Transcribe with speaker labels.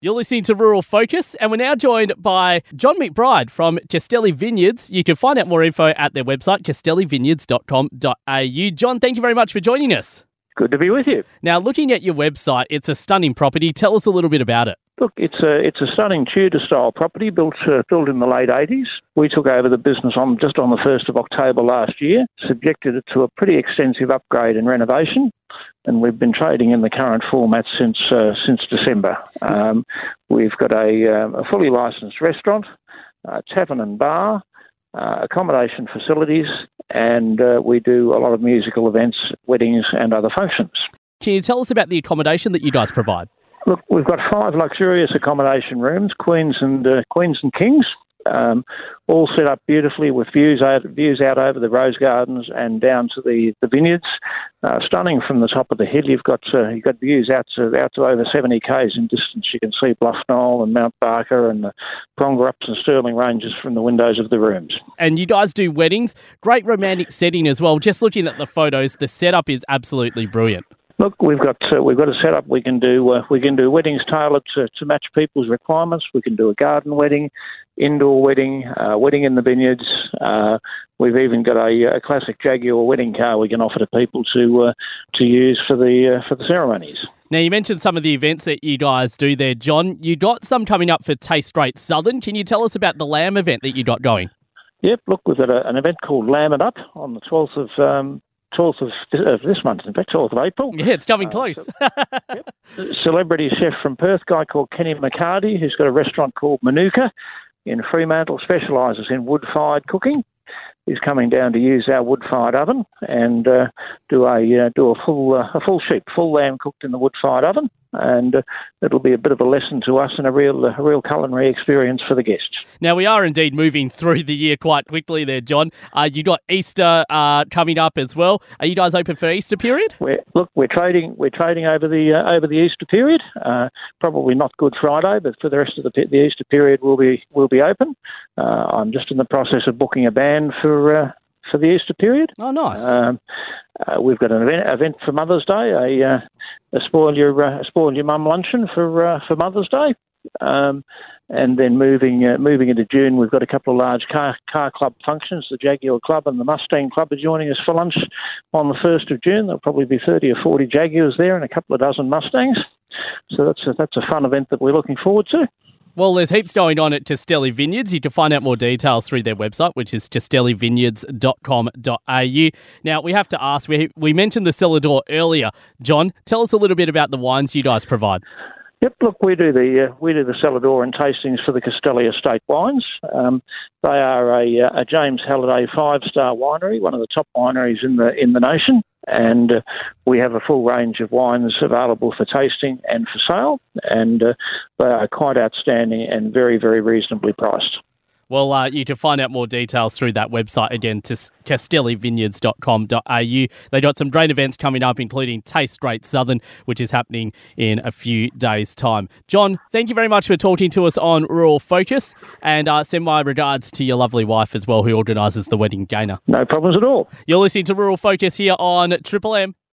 Speaker 1: You're listening to Rural Focus, and we're now joined by John McBride from Castelli Vineyards. You can find out more info at their website, castellivineyards.com.au. John, thank you very much for joining us.
Speaker 2: Good to be with you.
Speaker 1: Now, looking at your website, it's a stunning property. Tell us a little bit about it.
Speaker 2: Look, it's a stunning Tudor-style property built in the late 80s. We took over the business just on the 1st of October last year, subjected it to a pretty extensive upgrade and renovation, and we've been trading in the current format since December. We've got a fully licensed restaurant, tavern and bar, accommodation facilities, and we do a lot of musical events, weddings and other functions.
Speaker 1: Can you tell us about the accommodation that you guys provide?
Speaker 2: Look, we've got 5 luxurious accommodation rooms, queens and kings, all set up beautifully with views out over the rose gardens and down to the vineyards. Stunning from the top of the hill. You've got views out to over 70 k's in distance. You can see Bluff Knoll and Mount Barker and the Prongerups and Stirling ranges from the windows of the rooms.
Speaker 1: And you guys do weddings. Great romantic setting as well. Just looking at the photos, the setup is absolutely brilliant.
Speaker 2: Look, we've got a setup. We can do weddings tailored to match people's requirements. We can do a garden wedding, indoor wedding, wedding in the vineyards. We've even got a classic Jaguar wedding car we can offer to people to use for the ceremonies.
Speaker 1: Now, you mentioned some of the events that you guys do there, John. You got some coming up for Taste Straight Southern. Can you tell us about the lamb event that you got going? Yep.
Speaker 2: Look, we've got an event called Lamb It Up on the 12th of this month, in fact, 12th of April.
Speaker 1: Yeah, it's coming close.
Speaker 2: Yep. Celebrity chef from Perth, guy called Kenny McCarty, who's got a restaurant called Manuka in Fremantle, specialises in wood-fired cooking. He's coming down to use our wood-fired oven and do a full sheep, full lamb cooked in the wood-fired oven, and it'll be a bit of a lesson to us and a real culinary experience for the guests.
Speaker 1: Now, we are indeed moving through the year quite quickly there, John. You got Easter coming up as well. Are you guys open for Easter period?
Speaker 2: We're trading over the Easter period. Probably not Good Friday, but for the rest of the Easter period, we'll be open. I'm just in the process of booking a band for the Easter period.
Speaker 1: Oh, nice.
Speaker 2: We've got an event for Mother's Day, a spoil your mum luncheon for Mother's Day, and then moving into June, we've got a couple of large car club functions. The Jaguar Club and the Mustang Club are joining us for lunch on the 1st of June. There'll probably be 30 or 40 Jaguars there and a couple of dozen Mustangs. So that's a fun event that we're looking forward to.
Speaker 1: Well, there's heaps going on at Castelli Vineyards. You can find out more details through their website, which is castellivineyards.com.au. Now, we have to ask, we mentioned the cellar door earlier. John, tell us a little bit about the wines you guys provide.
Speaker 2: Yep, look, we do the cellar door and tastings for the Castelli Estate wines. They are a James Halliday 5-star winery, one of the top wineries in the nation. And we have a full range of wines available for tasting and for sale, and they are quite outstanding and very, very reasonably priced.
Speaker 1: Well, you can find out more details through that website again, to castellivineyards.com.au. They got some great events coming up, including Taste Straight Southern, which is happening in a few days' time. John, thank you very much for talking to us on Rural Focus, and send my regards to your lovely wife as well, who organises the wedding gainer.
Speaker 2: No problems at all.
Speaker 1: You're listening to Rural Focus here on Triple M.